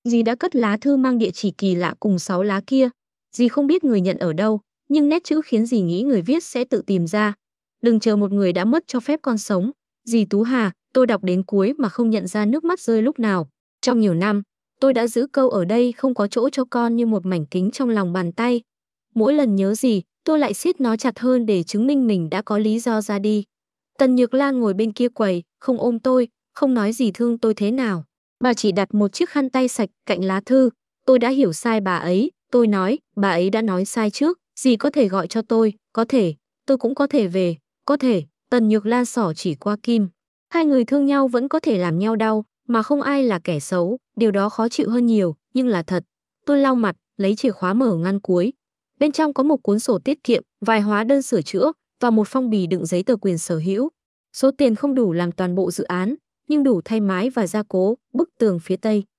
Dì đã cất lá thư mang địa chỉ kỳ lạ cùng 6 lá kia. Dì không biết người nhận ở đâu, nhưng nét chữ khiến dì nghĩ người viết sẽ tự tìm ra. Đừng chờ một người đã mất cho phép con sống. Dì Tú Hà, tôi đọc đến cuối mà không nhận ra nước mắt rơi lúc nào. Trong nhiều năm, tôi đã giữ câu ở đây không có chỗ cho con như một mảnh kính trong lòng bàn tay. Mỗi lần nhớ gì, tôi lại siết nó chặt hơn để chứng minh mình đã có lý do ra đi. Tần Nhược Lan ngồi bên kia quầy, không ôm tôi, không nói gì thương tôi thế nào. Bà chỉ đặt một chiếc khăn tay sạch cạnh lá thư. Tôi đã hiểu sai bà ấy, tôi nói, bà ấy đã nói sai trước, dì có thể gọi cho tôi, có thể, tôi cũng có thể về, có thể. Tần Nhược Lan xỏ chỉ qua Kim. Hai người thương nhau vẫn có thể làm nhau đau, mà không ai là kẻ xấu, điều đó khó chịu hơn nhiều, nhưng là thật. Tôi lau mặt, lấy chìa khóa mở ngăn cuối. Bên trong có một cuốn sổ tiết kiệm, vài hóa đơn sửa chữa và một phong bì đựng giấy tờ quyền sở hữu. Số tiền không đủ làm toàn bộ dự án, nhưng đủ thay mái và gia cố bức tường phía tây.